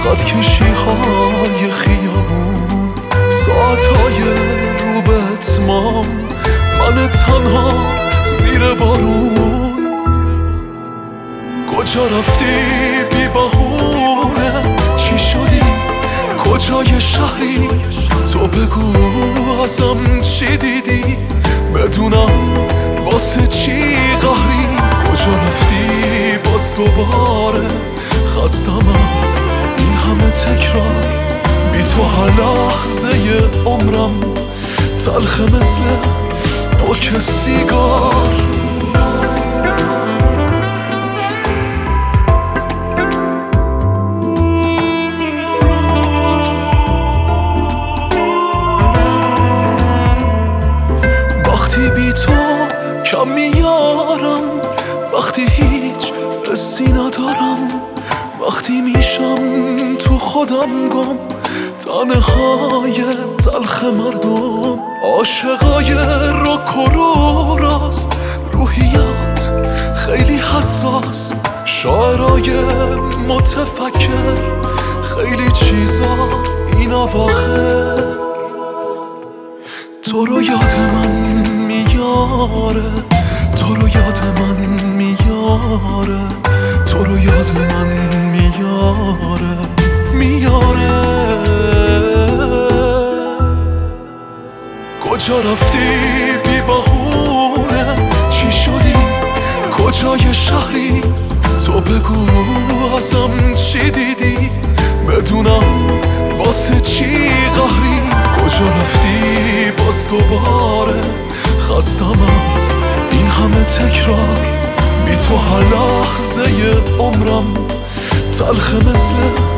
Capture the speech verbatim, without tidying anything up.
خط کشی های خیابون، ساعتهای رو به اتمام، من تنها زیر بارون. کجا رفتی بی بهونه؟ چی شدی؟ کجای شهری؟ تو بگو ازم چی دیدی؟ بدونم واسه چی قهری. کجا رفتی باز دوباره؟ خستم از این همه تکرار، بی تو هر لحظه عمرم تلخ مثل پاک سیگار. وقتی بی تو کم میارم، وقتی هیچ حسی ندارم، وقتی میشم تو خودم گم، تنهای تلخ مردم. عاشقای روک و رو راست، روحیت خیلی حساس، شاعرای متفکر، خیلی چیزا این اواخر. تو رو یاد من میاره، تو رو یاد من میاره، تو رو یاد من میاره میاره. کجا رفتی بی بهونه؟ چی شدی؟ کجای شهری؟ تو بگو ازم چی دیدی؟ بدونم واسه چی قهری. کجا رفتی باز دوباره؟ خستم از این همه تکرار، بی تو هر لحظه عمرم تلخ مثل